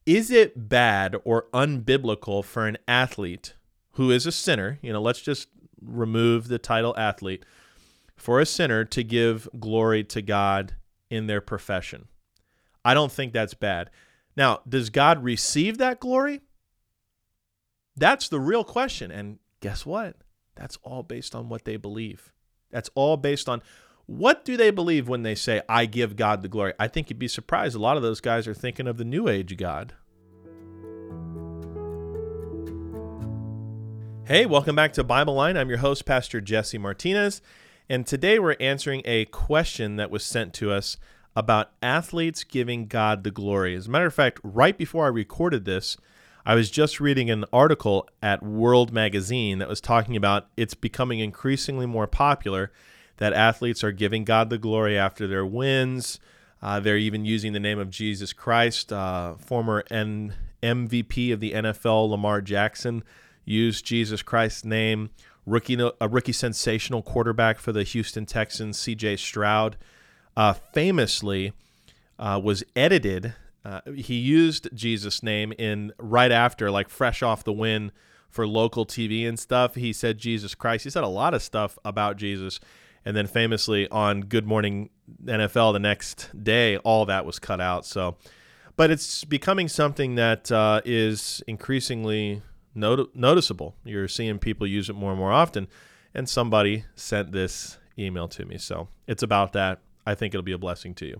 Is it bad or unbiblical for an athlete who is a sinner, let's just remove the title athlete, for a sinner to give glory to God in their profession? I don't think that's bad. Now, does God receive that glory? That's the real question. And guess what? That's all based on what they believe. That's all based on what do they believe when they say, I give God the glory. I think you'd be surprised. A lot of those guys are thinking of the New Age God. Hey, welcome back to Bible Line. I'm your host, Pastor Jesse Martinez. And today we're answering a question that was sent to us about athletes giving God the glory. As a matter of fact, right before I recorded this, I was just reading an article at World Magazine that was talking about it's becoming increasingly more popular that athletes are giving God the glory after their wins. They're even using the name of Jesus Christ. Former MVP of the NFL, Lamar Jackson, used Jesus Christ's name. A rookie sensational quarterback for the Houston Texans, C.J. Stroud, famously was edited. He used Jesus' name right after, like fresh off the win for local TV and stuff. He said Jesus Christ. He said a lot of stuff about Jesus. And then famously on Good Morning NFL the next day, all that was cut out. But it's becoming something that is increasingly noticeable. You're seeing people use it more and more often. And somebody sent this email to me. So it's about that. I think it'll be a blessing to you.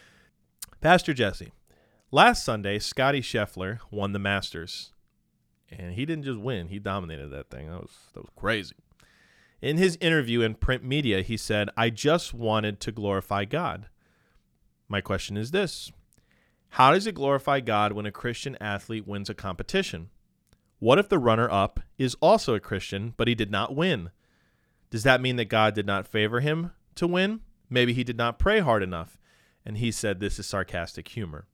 Pastor Jesse, last Sunday, Scotty Scheffler won the Masters. And he didn't just win. He dominated that thing. That was crazy. In his interview in print media, he said, I just wanted to glorify God. My question is this. How does it glorify God when a Christian athlete wins a competition? What if the runner-up is also a Christian, but he did not win? Does that mean that God did not favor him to win? Maybe he did not pray hard enough. And he said this is sarcastic humor.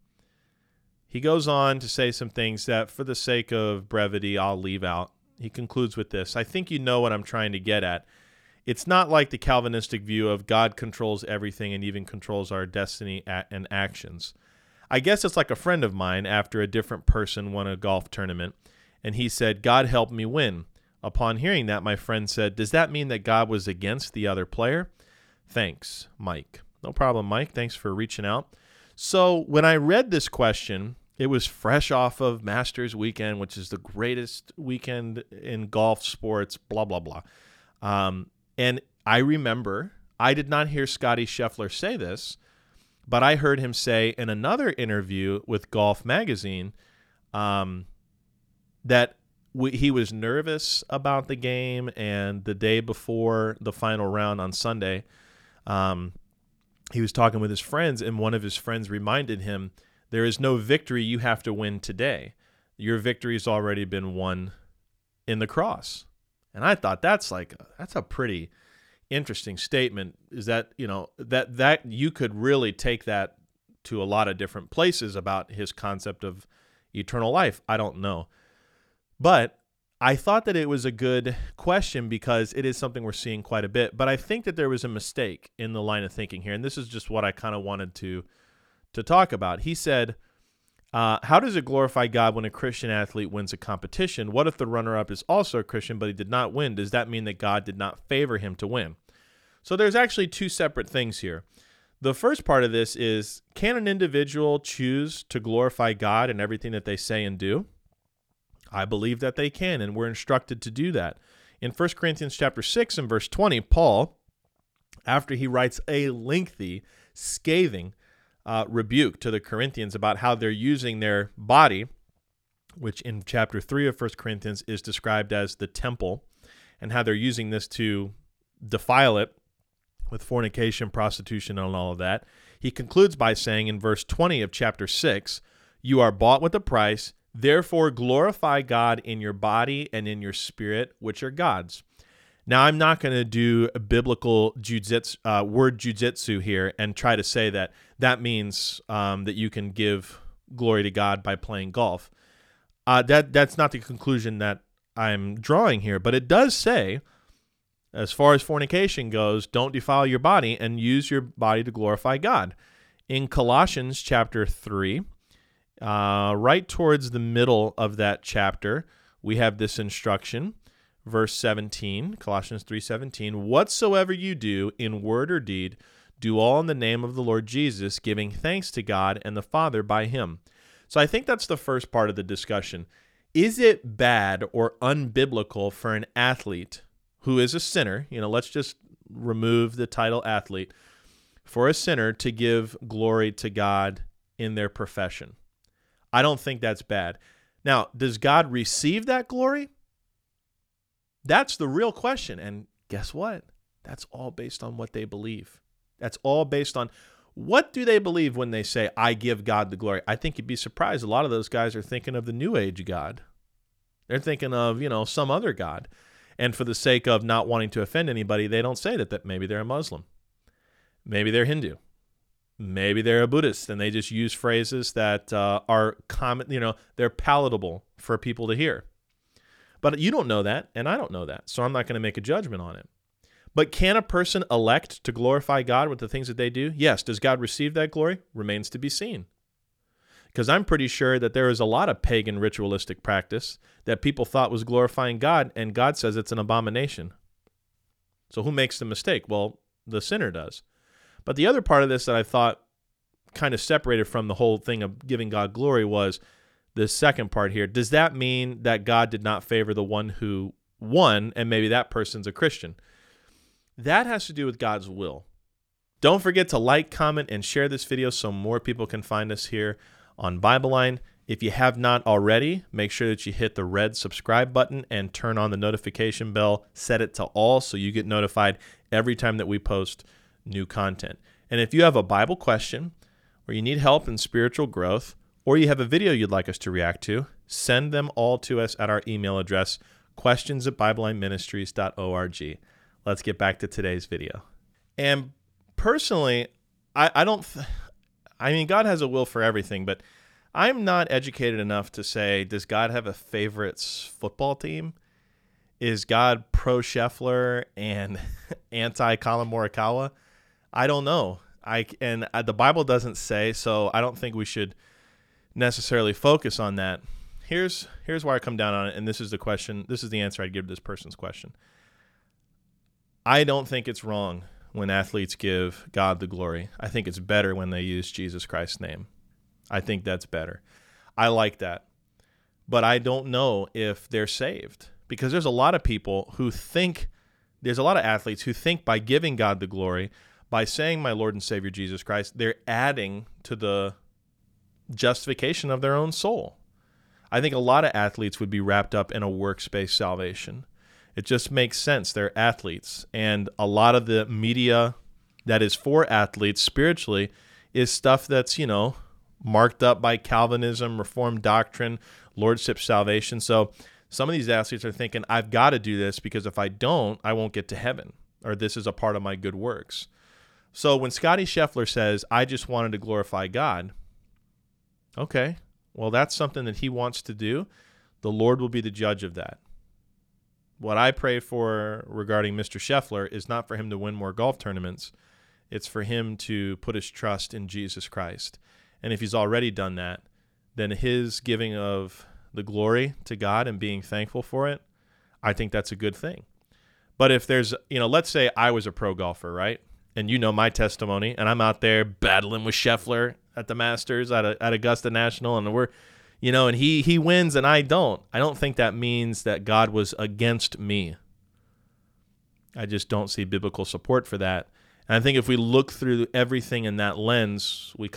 He goes on to say some things that, for the sake of brevity, I'll leave out. He concludes with this. I think you know what I'm trying to get at. It's not like the Calvinistic view of God controls everything and even controls our destiny and actions. I guess it's like a friend of mine after a different person won a golf tournament, and he said, God helped me win. Upon hearing that, my friend said, does that mean that God was against the other player? Thanks, Mike. No problem, Mike. Thanks for reaching out. So when I read this question, it was fresh off of Masters weekend, which is the greatest weekend in golf sports, blah, blah, blah. And I remember, I did not hear Scotty Scheffler say this, but I heard him say in another interview with Golf Magazine that he was nervous about the game, and the day before the final round on Sunday, he was talking with his friends, and one of his friends reminded him, there is no victory you have to win today. Your victory's already been won in the cross. And I thought that's a pretty interesting statement, is that, that you could really take that to a lot of different places about his concept of eternal life. I don't know. But I thought that it was a good question because it is something we're seeing quite a bit. But I think that there was a mistake in the line of thinking here. And this is just what I kind of wanted to talk about. He said, how does it glorify God when a Christian athlete wins a competition? What if the runner-up is also a Christian, but he did not win? Does that mean that God did not favor him to win? So there's actually two separate things here. The first part of this is, can an individual choose to glorify God in everything that they say and do? I believe that they can, and we're instructed to do that. In 1 Corinthians chapter 6 and verse 20, Paul, after he writes a lengthy, scathing rebuke to the Corinthians about how they're using their body, which in chapter 3 of 1 Corinthians is described as the temple, and how they're using this to defile it with fornication, prostitution, and all of that. He concludes by saying in verse 20 of chapter 6, you are bought with a price, therefore glorify God in your body and in your spirit, which are God's. Now, I'm not going to do a biblical word jujitsu here and try to say that means that you can give glory to God by playing golf. That's not the conclusion that I'm drawing here, but it does say, as far as fornication goes, don't defile your body and use your body to glorify God. In Colossians chapter 3, Right towards the middle of that chapter, we have this instruction, verse 17, Colossians 3:17, whatsoever you do in word or deed, do all in the name of the Lord Jesus, giving thanks to God and the Father by him. So I think that's the first part of the discussion. Is it bad or unbiblical for an athlete who is a sinner, let's just remove the title athlete, for a sinner to give glory to God in their profession? I don't think that's bad. Now, does God receive that glory? That's the real question. And guess what? That's all based on what they believe. That's all based on what do they believe when they say, I give God the glory. I think you'd be surprised. A lot of those guys are thinking of the New Age God. They're thinking of, some other God. And for the sake of not wanting to offend anybody, they don't say that maybe they're a Muslim. Maybe they're Hindu. Maybe they're a Buddhist, and they just use phrases that are common, they're palatable for people to hear. But you don't know that, and I don't know that, so I'm not going to make a judgment on it. But can a person elect to glorify God with the things that they do? Yes. Does God receive that glory? Remains to be seen. Because I'm pretty sure that there is a lot of pagan ritualistic practice that people thought was glorifying God, and God says it's an abomination. So who makes the mistake? Well, the sinner does. But the other part of this that I thought kind of separated from the whole thing of giving God glory was the second part here. Does that mean that God did not favor the one who won, and maybe that person's a Christian? That has to do with God's will. Don't forget to like, comment, and share this video so more people can find us here on Bible Line. If you have not already, make sure that you hit the red subscribe button and turn on the notification bell. Set it to all so you get notified every time that we post new content. And if you have a Bible question, or you need help in spiritual growth, or you have a video you'd like us to react to, send them all to us at our email address, questions@BibleLineMinistries.org. Let's get back to today's video. And personally, I mean, God has a will for everything, but I'm not educated enough to say, does God have a favorite football team? Is God pro Scheffler and anti Colin Morikawa? I don't know. The Bible doesn't say, so I don't think we should necessarily focus on that. Here's where I come down on it, and this is the question. This is the answer I'd give to this person's question. I don't think it's wrong when athletes give God the glory. I think it's better when they use Jesus Christ's name. I think that's better. I like that. But I don't know if they're saved, because there's a lot of people who think, there's a lot of athletes who think by giving God the glory, by saying my Lord and Savior Jesus Christ, they're adding to the justification of their own soul. I think a lot of athletes would be wrapped up in a works-based salvation. It just makes sense. They're athletes. And a lot of the media that is for athletes spiritually is stuff that's, marked up by Calvinism, Reformed doctrine, Lordship salvation. So some of these athletes are thinking, I've got to do this because if I don't, I won't get to heaven, or this is a part of my good works. So when Scotty Scheffler says, I just wanted to glorify God, okay, well, that's something that he wants to do. The Lord will be the judge of that. What I pray for regarding Mr. Scheffler is not for him to win more golf tournaments. It's for him to put his trust in Jesus Christ. And if he's already done that, then his giving of the glory to God and being thankful for it, I think that's a good thing. But if there's, let's say I was a pro golfer, right? And my testimony, and I'm out there battling with Scheffler at the Masters at Augusta National, and we're, and he wins and I don't. I don't think that means that God was against me. I just don't see biblical support for that. And I think if we look through everything in that lens, we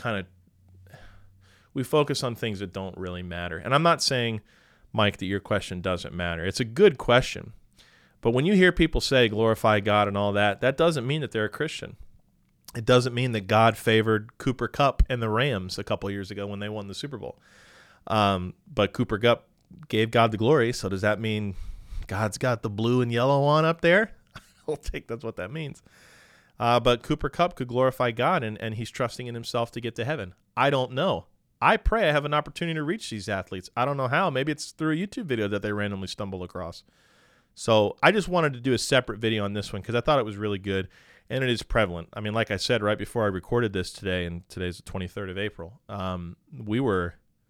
focus on things that don't really matter. And I'm not saying, Mike, that your question doesn't matter. It's a good question. But when you hear people say glorify God and all that, that doesn't mean that they're a Christian. It doesn't mean that God favored Cooper Kupp and the Rams a couple of years ago when they won the Super Bowl. But Cooper Kupp gave God the glory, so does that mean God's got the blue and yellow on up there? I don't think that's what that means. But Cooper Kupp could glorify God, and he's trusting in himself to get to heaven. I don't know. I pray I have an opportunity to reach these athletes. I don't know how. Maybe it's through a YouTube video that they randomly stumble across. So I just wanted to do a separate video on this one because I thought it was really good, and it is prevalent. I mean, like I said right before I recorded this today, and today's the 23rd of April, we were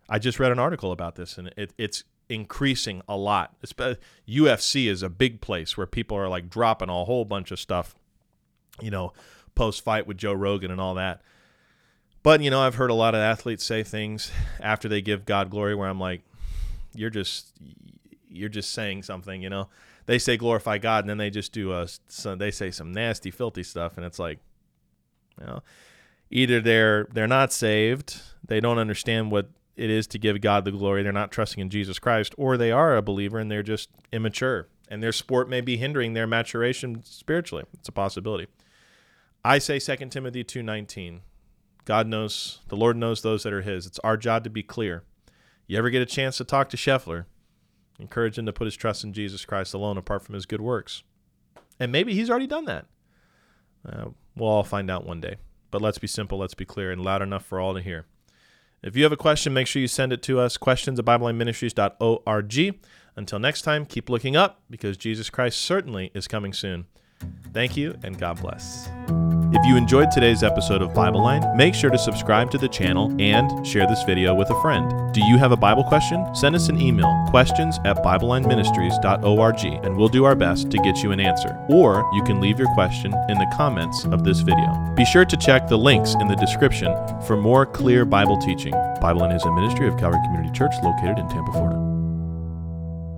I just read an article about this, and it's increasing a lot. UFC is a big place where people are like dropping a whole bunch of stuff, post-fight with Joe Rogan and all that. But, I've heard a lot of athletes say things after they give God glory where I'm like, you're just saying something, They say glorify God, and then they just they say some nasty, filthy stuff, and it's like, either they're not saved, they don't understand what it is to give God the glory, they're not trusting in Jesus Christ, or they are a believer and they're just immature, and their sport may be hindering their maturation spiritually. It's a possibility. I say 2 Timothy 2:19. The Lord knows those that are his. It's our job to be clear. You ever get a chance to talk to Scheffler, encourage him to put his trust in Jesus Christ alone apart from his good works. And maybe he's already done that. We'll all find out one day. But let's be simple, let's be clear, and loud enough for all to hear. If you have a question, make sure you send it to us, questions@BibleLineMinistries.org. Until next time, keep looking up, because Jesus Christ certainly is coming soon. Thank you, and God bless. If you enjoyed today's episode of Bible Line, make sure to subscribe to the channel and share this video with a friend. Do you have a Bible question? Send us an email, questions@BibleLineMinistries.org, and we'll do our best to get you an answer. Or you can leave your question in the comments of this video. Be sure to check the links in the description for more clear Bible teaching. Bible Line is a ministry of Calvary Community Church located in Tampa, Florida.